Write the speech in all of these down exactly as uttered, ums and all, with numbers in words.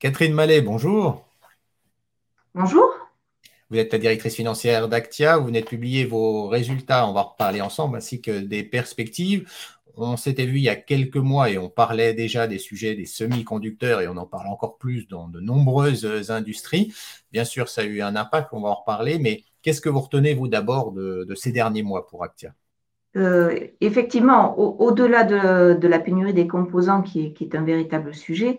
Catherine Mallet, bonjour. Bonjour. Vous êtes la directrice financière d'Actia. Vous venez de publier vos résultats. On va en reparler ensemble, ainsi que des perspectives. On s'était vu il y a quelques mois et on parlait déjà des sujets des semi-conducteurs et on en parle encore plus dans de nombreuses industries. Bien sûr, ça a eu un impact, on va en reparler, mais qu'est-ce que vous retenez, vous, d'abord de, de ces derniers mois pour Actia? Euh, effectivement, au- au-delà de, de la pénurie des composants, qui est, qui est un véritable sujet,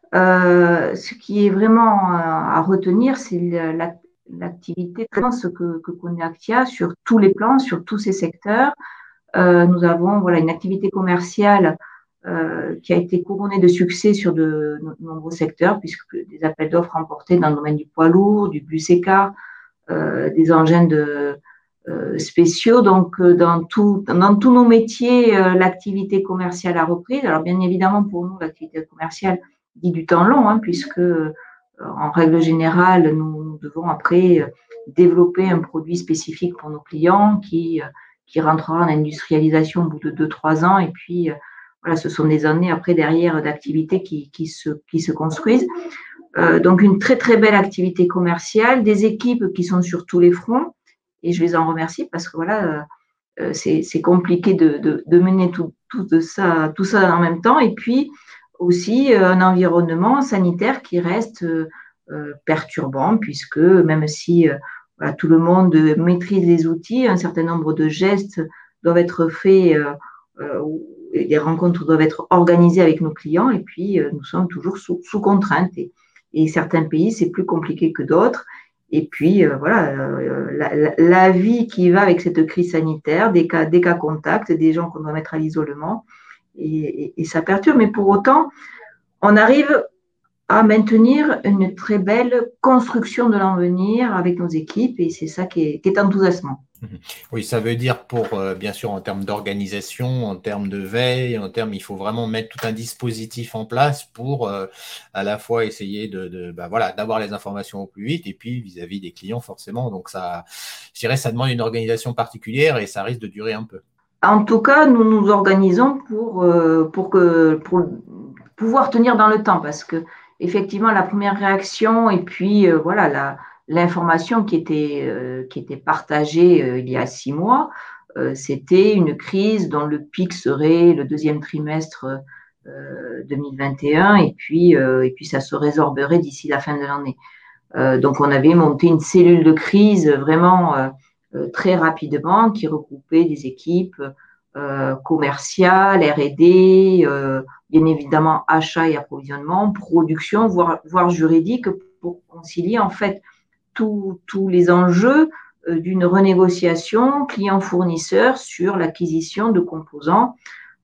euh, ce qui est vraiment euh, à retenir, c'est la- la- l'activité, vraiment ce que, que connaît Actia sur tous les plans, sur tous ces secteurs. Euh, nous avons voilà, une activité commerciale euh, qui a été couronnée de succès sur de, no- nombreux secteurs, puisque des appels d'offres remportés dans le domaine du poids lourd, du bus écar, euh, des engins de, euh, spéciaux. Donc, euh, dans, tout, dans tous nos métiers, euh, l'activité commerciale a repris. Alors, bien évidemment, pour nous, l'activité commerciale dit du temps long, hein, puisque, euh, en règle générale, nous, nous devons après euh, développer un produit spécifique pour nos clients qui, euh, qui rentrera en industrialisation au bout de deux trois ans. Et puis, euh, voilà, ce sont des années après derrière d'activités qui, qui, se, qui se construisent. Euh, donc, une très, très belle activité commerciale, des équipes qui sont sur tous les fronts. Et je les en remercie parce que voilà, euh, c'est, c'est compliqué de, de, de mener tout, tout, ça, tout ça en même temps. Et puis aussi euh, un environnement sanitaire qui reste euh, perturbant, puisque même si euh, voilà, tout le monde maîtrise les outils, un certain nombre de gestes doivent être faits, euh, euh, les rencontres doivent être organisées avec nos clients, et puis euh, nous sommes toujours sous, sous contrainte. Et, et certains pays, c'est plus compliqué que d'autres. Et puis, euh, voilà, euh, la, la, la, vie qui va avec cette crise sanitaire, des cas, des cas contacts, des gens qu'on doit mettre à l'isolement, et, et, et ça perturbe. Mais pour autant, on arrive à maintenir une très belle construction de l'avenir avec nos équipes, et c'est ça qui est, qui est enthousiasmant. Mhm. Oui, ça veut dire pour, euh, bien sûr, en termes d'organisation, en termes de veille, en termes, il faut vraiment mettre tout un dispositif en place pour euh, à la fois essayer de, de bah, voilà, d'avoir les informations au plus vite et puis vis-à-vis des clients, forcément. Donc, ça, je dirais, ça demande une organisation particulière et ça risque de durer un peu. En tout cas, nous nous organisons pour, euh, pour, que, pour pouvoir tenir dans le temps, parce que effectivement, la première réaction et puis euh, voilà, la, l'information qui était, euh, qui était partagée euh, il y a six mois, euh, c'était une crise dont le pic serait le deuxième trimestre euh, deux mille vingt et un, et puis, euh, et puis ça se résorberait d'ici la fin de l'année. Euh, donc, on avait monté une cellule de crise vraiment euh, euh, très rapidement qui regroupait des équipes euh, commerciales, R et D, euh, bien évidemment achat et approvisionnement, production, voire, voire juridique, pour concilier en fait tous les enjeux euh, d'une renégociation client-fournisseur sur l'acquisition de composants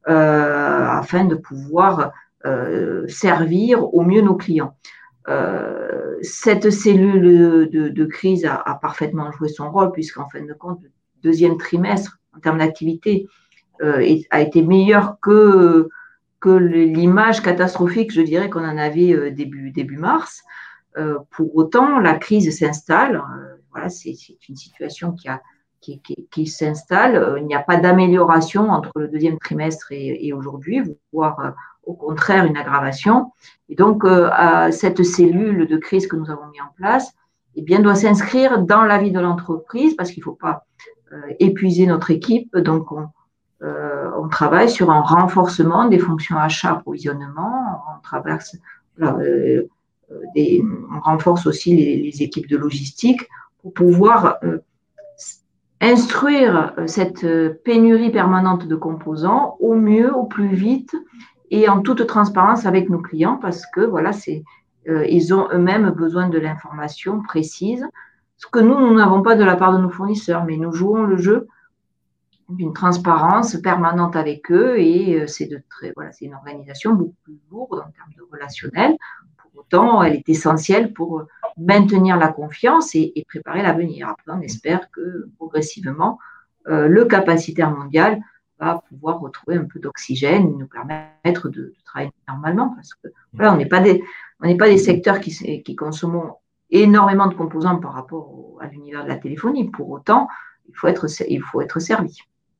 euh, afin de pouvoir euh, servir au mieux nos clients. Euh, cette cellule de, de crise a, a, parfaitement joué son rôle, puisqu'en fin de compte, le deuxième trimestre, en termes d'activité, euh, a été meilleur que, que l'image catastrophique, je dirais, qu'on en avait euh, début, début mars. Euh, pour autant, la crise s'installe. Euh, voilà, c'est une situation qui, a, qui, qui, qui s'installe. Euh, il n'y a pas d'amélioration entre le deuxième trimestre et, et aujourd'hui, voire euh, au contraire une aggravation. Et donc, euh, cette cellule de crise que nous avons mis en place, eh bien, doit s'inscrire dans la vie de l'entreprise, parce qu'il ne faut pas euh, épuiser notre équipe. Donc, on, euh, on travaille sur un renforcement des fonctions achat, approvisionnement. On traverse voilà, euh, des, on renforce aussi les, les, équipes de logistique pour pouvoir euh, instruire cette pénurie permanente de composants au mieux, au plus vite et en toute transparence avec nos clients, parce que voilà, c'est, euh, ils ont eux-mêmes besoin de l'information précise, ce que nous, nous n'avons pas de la part de nos fournisseurs, mais nous jouons le jeu d'une transparence permanente avec eux, et c'est de très, voilà, c'est une organisation beaucoup plus lourde en termes de relationnel. Pour autant, elle est essentielle pour maintenir la confiance et, et préparer l'avenir. Après, on espère que progressivement, euh, le capacitaire mondial va pouvoir retrouver un peu d'oxygène et nous permettre de, de travailler normalement, parce que voilà, on n'est pas des, on n'est pas des secteurs qui, qui consommons énormément de composants par rapport au, à l'univers de la téléphonie. Pour autant, il faut être, il faut être servi.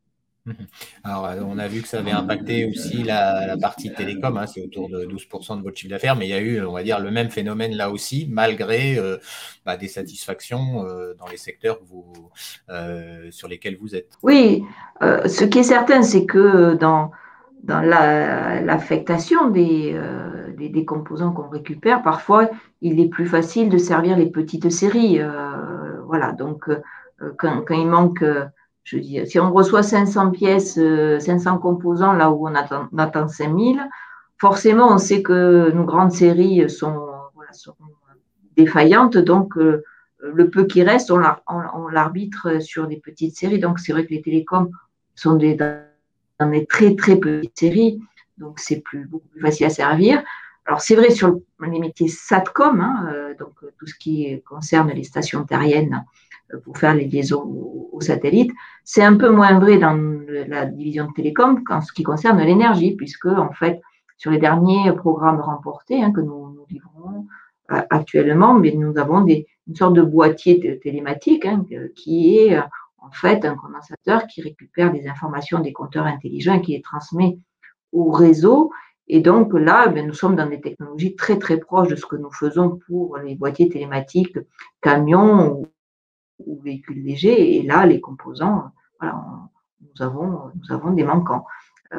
Mmh. Alors, heu, on a vu que ça avait impacté aussi la la partie télécom, hein, c'est autour de douze pour cent de votre chiffre d'affaires, mais il y a eu, on va dire, le même phénomène là aussi, malgré, heu, bah, des satisfactions, heu, dans les secteurs que vous, heu, sur lesquels vous êtes. Oui, heu, ce qui est certain, c'est que dans dans la l'affectation des, heu, des des composants qu'on récupère, parfois, il est plus facile de servir les petites séries, heu, voilà, donc heu, quand quand il manque, heu, je veux dire, si on reçoit cinq cents pièces, heu, cinq cents composants là où on attend on attend cinq mille, forcément, on sait que nos grandes séries sont, voilà, seront défaillantes, donc heu, le peu qui reste, on l'ar on on l'arbitre sur des petites séries. Donc c'est vrai que les télécoms sont des dans des très, très petites séries, donc c'est plus beaucoup plus facile à servir. Alors c'est vrai sur les métiers SATCOM, hein, heu, donc tout ce qui concerne les stations terriennes, heu, pour faire les liaisons aux aux satellites. C'est un peu moins vrai dans le la division de télécom qu'en ce qui concerne l'énergie, puisque en fait, sur les derniers programmes remportés, hein, que nous nous livrons a actuellement, mais nous avons des une sorte de boîtier té télématique, hein, que qui est, heu, en fait un condensateur qui récupère des informations des compteurs intelligents et qui les transmet au réseau. Et donc là, beh, nous sommes dans des technologies très, très proches de ce que nous faisons pour les boîtiers télématiques camions ou ou véhicules légers. Et là, les composants, voilà, on nous avons nous avons des manquants. Heu,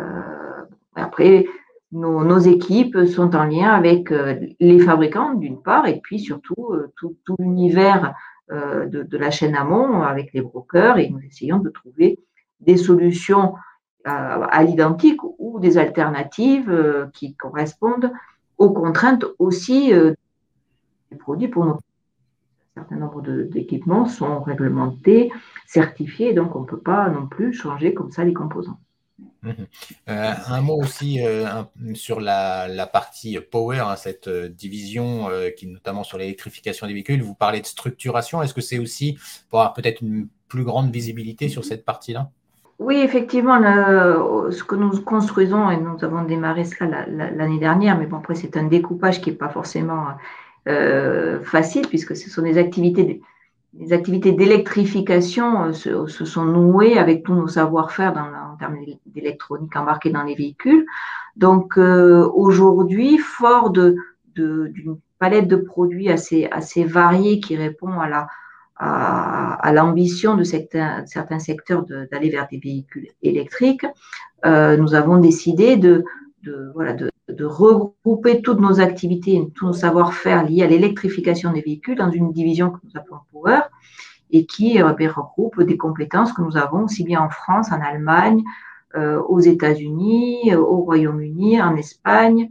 après, nos nos équipes sont en lien avec, heu, les fabricants d'une part et puis surtout, heu, tout tout l'univers, heu, de de la chaîne amont avec les brokers, et nous essayons de trouver des solutions à à l'identique ou des alternatives, heu, qui correspondent aux contraintes aussi, heu, des produits pour nos un certain nombre de d'équipements sont réglementés, certifiés, donc on ne peut pas non plus changer comme ça les composants. Mmh mh. Heu, un mot aussi, heu, un sur la la partie power, hein, cette, heu, division, heu, qui notamment sur l'électrification des véhicules. Vous parlez de structuration. Est-ce que c'est aussi pour avoir peut-être une plus grande visibilité sur cette partie-là? Oui, effectivement, le ce que nous construisons, et nous avons démarré cela la la l'année dernière, mais bon, après c'est un découpage qui est pas forcément, heu, facile, puisque ce sont des activités les activités d'électrification, heu, se se sont nouées avec tous nos savoir-faire dans la en termes d'é d'électronique embarquée dans les véhicules. Donc, heu, aujourd'hui, fort de de d'une palette de produits assez assez variée qui répond à la à à l'ambition de certains certains secteurs de d'aller vers des véhicules électriques, heu, nous avons décidé de de voilà, de de regrouper toutes nos activités, tous nos savoir-faire liés à l'électrification des véhicules dans une division que nous appelons Power, et qui, heu, beh, regroupe des compétences que nous avons aussi bien en France, en Allemagne, heu, aux États-Unis, au Royaume-Uni, en Espagne.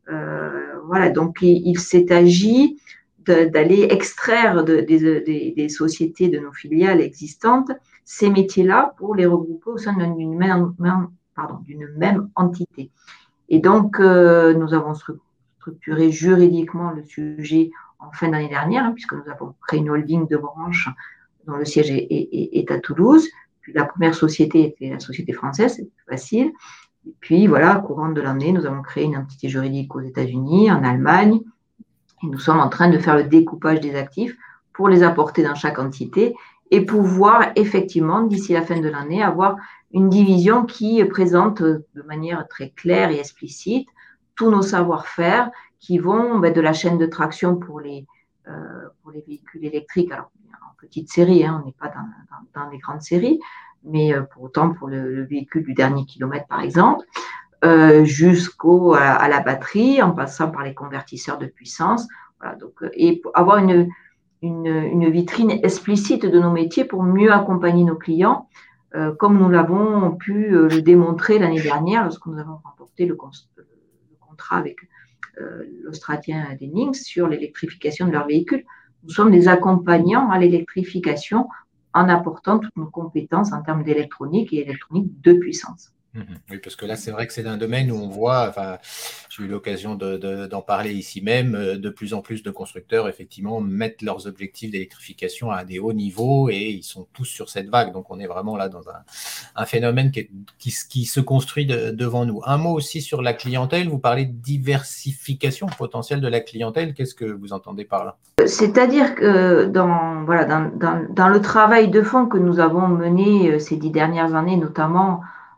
Heu, voilà, donc il il s'est agi de d'aller extraire de des, heu, des des sociétés de nos filiales existantes, ces métiers-là pour les regrouper au sein d'une d'une même même pardon, d'une même entité. Et donc, heu, nous avons stru structuré juridiquement le sujet en fin d'année dernière, hein, puisque nous avons créé une holding de branche dont le siège est est est à Toulouse. Puis la première société était la société française, c'est plus facile. Et puis voilà, courant de l'année, nous avons créé une entité juridique aux États-Unis, en Allemagne, et nous sommes en train de faire le découpage des actifs pour les apporter dans chaque entité et pouvoir effectivement, d'ici la fin de l'année, avoir une division qui présente de manière très claire et explicite tous nos savoir-faire qui vont bah, de la chaîne de traction pour les, euh, pour les véhicules électriques, alors en petite série, hein, on n'est pas dans, dans, dans les grandes séries, mais euh, pour autant pour le, le véhicule du dernier kilomètre par exemple, euh, jusqu'au à, à la batterie, en passant par les convertisseurs de puissance. Voilà, donc, et avoir une, une, une, vitrine explicite de nos métiers pour mieux accompagner nos clients, euh, comme nous l'avons pu euh, le démontrer l'année dernière lorsque nous avons remporté le, le contrat avec euh, l'Australien Dennings sur l'électrification de leurs véhicules. Nous sommes des accompagnants à l'électrification en apportant toutes nos compétences en termes d'électronique et électronique de puissance. Mmh. Oui, parce que là, c'est vrai que c'est un domaine où on voit, enfin, j'ai eu l'occasion de, de, d'en parler ici même, euh, de plus en plus de constructeurs, effectivement, mettent leurs objectifs d'électrification à des hauts niveaux et ils sont tous sur cette vague. Donc, on est vraiment là dans un, un phénomène qui, est, qui, qui se construit de, devant nous. Un mot aussi sur la clientèle. Vous parlez de diversification potentielle de la clientèle. Qu'est-ce que vous entendez par là? C'est-à-dire que dans, voilà, dans, dans, dans le travail de fond que nous avons mené ces dix dernières années, notamment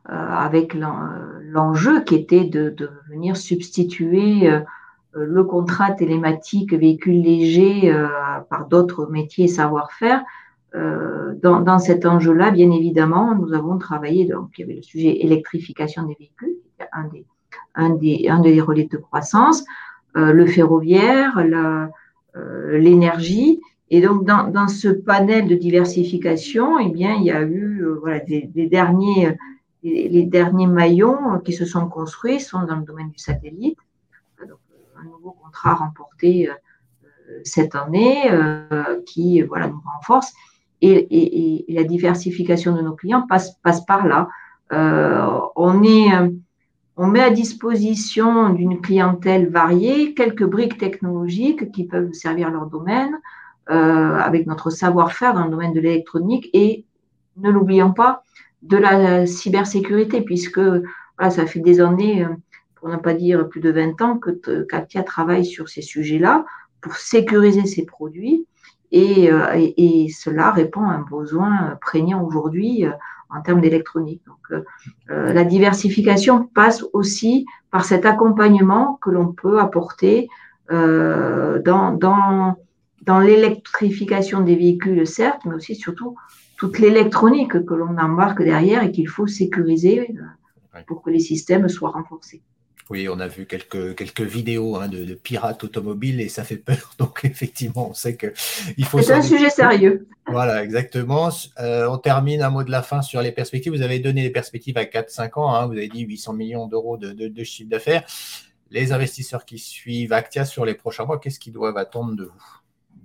avec l'enjeu qui était de, de venir substituer euh, le contrat télématique véhicule léger euh, par d'autres métiers et savoir-faire. Euh, dans, dans cet enjeu-là, bien évidemment, nous avons travaillé, donc il y avait le sujet électrification des véhicules, un des, un des, un des relais de croissance, euh, le ferroviaire, l'énergie. Et donc, dans, dans ce panel de diversification, eh bien, il y a eu euh, voilà, des, des derniers, les, les derniers maillons qui se sont construits sont dans le domaine du satellite. Donc, un nouveau contrat remporté euh, cette année euh, qui voilà, nous renforce. Et, et, et, la diversification de nos clients passe, passe par là. Euh, on, est, on met à disposition d'une clientèle variée quelques briques technologiques qui peuvent servir leur domaine euh, avec notre savoir-faire dans le domaine de l'électronique et, ne l'oublions pas, de la cybersécurité puisque voilà, ça fait des années, pour ne pas dire plus de vingt ans, que Katia travaille sur ces sujets-là pour sécuriser ses produits. Et, et, et, cela répond à un besoin prégnant aujourd'hui en termes d'électronique. Donc, euh, la diversification passe aussi par cet accompagnement que l'on peut apporter euh, dans, dans, dans l'électrification des véhicules, certes, mais aussi surtout toute l'électronique que l'on embarque derrière et qu'il faut sécuriser pour que les systèmes soient renforcés. Oui, on a vu quelques, quelques vidéos hein, de, de pirates automobiles et ça fait peur. Donc, effectivement, on sait qu'il faut... C'est un sujet sérieux. Voilà, exactement. Euh, on termine un mot de la fin sur les perspectives. Vous avez donné des perspectives à quatre cinq ans. Hein, vous avez dit huit cents millions d'euros de, de, de chiffre d'affaires. Les investisseurs qui suivent Actia sur les prochains mois, qu'est-ce qu'ils doivent attendre de vous?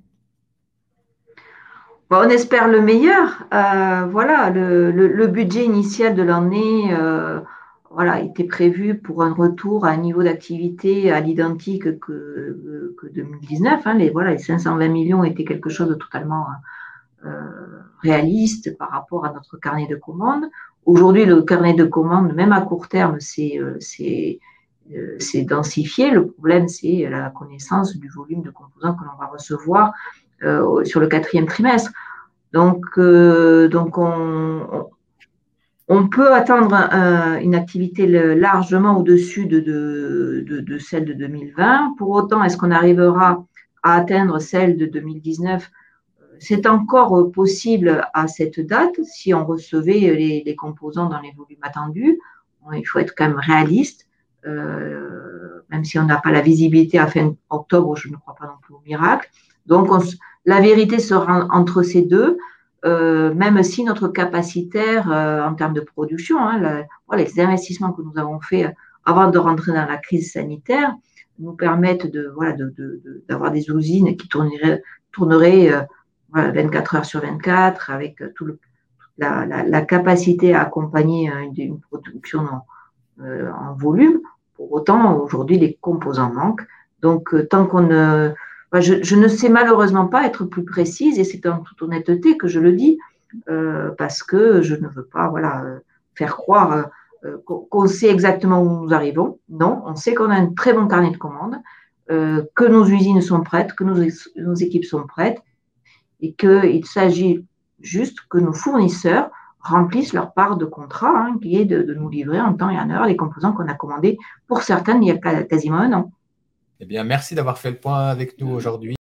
Bon, on espère le meilleur. Euh, voilà, le, le, le budget initial de l'année euh, voilà, était prévu pour un retour à un niveau d'activité à l'identique que, que deux mille dix-neuf. Hein. Les, voilà, les cinq cent vingt millions étaient quelque chose de totalement euh, réaliste par rapport à notre carnet de commandes. Aujourd'hui, le carnet de commandes, même à court terme, c'est euh, densifié. Le problème, c'est la connaissance du volume de composants que l'on va recevoir euh, sur le quatrième trimestre. Donc, euh, donc on, on peut attendre un, une activité largement au-dessus de, de, de, de celle de deux mille vingt. Pour autant, est-ce qu'on arrivera à atteindre celle de deux mille dix-neuf? C'est encore possible à cette date si on recevait les, les composants dans les volumes attendus. Bon, il faut être quand même réaliste, euh, même si on n'a pas la visibilité à fin octobre, je ne crois pas non plus au miracle. Donc, on, la vérité sera entre ces deux. Euh, même si notre capacitaire euh, en termes de production, hein, la, voilà, les investissements que nous avons faits avant de rentrer dans la crise sanitaire nous permettent de, voilà, de, de, de, d'avoir des usines qui tourneraient, tourneraient euh, voilà, vingt-quatre heures sur vingt-quatre avec tout le, la, la, la capacité à accompagner une, une production en, euh, en volume. Pour autant, aujourd'hui, les composants manquent. Donc, euh, tant qu'on ne Je, je ne sais malheureusement pas être plus précise et c'est en toute honnêteté que je le dis euh, parce que je ne veux pas voilà, faire croire euh, qu'on sait exactement où nous arrivons. Non, on sait qu'on a un très bon carnet de commandes, euh, que nos usines sont prêtes, que nos, nos équipes sont prêtes et qu'il s'agit juste que nos fournisseurs remplissent leur part de contrat, hein, qui est de, de nous livrer en temps et en heure les composants qu'on a commandés pour certains il y a quasiment un an. Eh bien, merci d'avoir fait le point avec nous aujourd'hui.